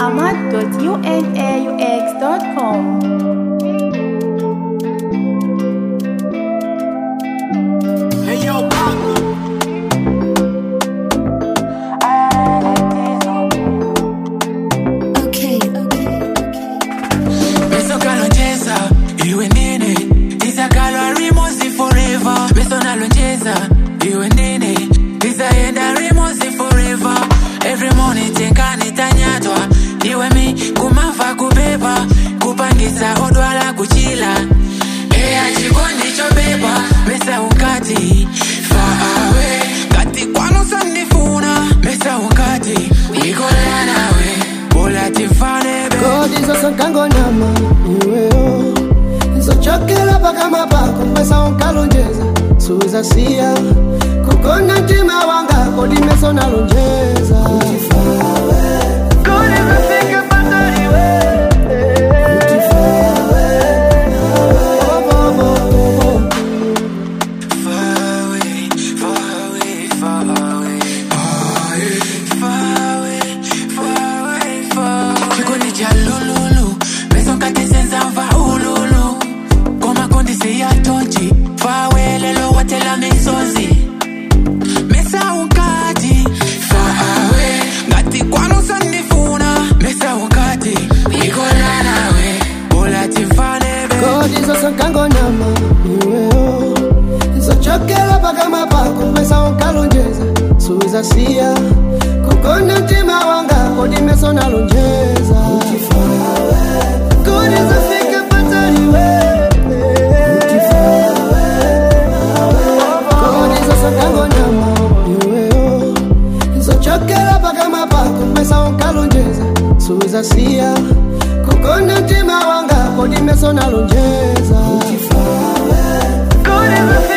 ahmad.unaux.com. Every morning tenkani tanyatwa iwe mi kumava kubeba kupangisa odwala kuchila chikondi chobeba mesa ukati far away kati kwano sandifuna mesa ukati wikola nawe bola tifane be kodizo sankango nama iweo izo chokela paka mapako mesa unkalonjeza suza siya kukona ntima wanga kodi meso nalonjeza utifawe kodi mefike patariwe sankango nama iweo izo chokela paka mapako mesa unkalonjeza suza siya kukona ntima wanga kodi meso nalonjeza utifawe kodi zafike patariwe utifawe kodi izo sankango nama iweo izo chokela paka mapako mesa unkalonjeza suza siya kukona ntima wanga kodi meso nalonjeza utifawe kodi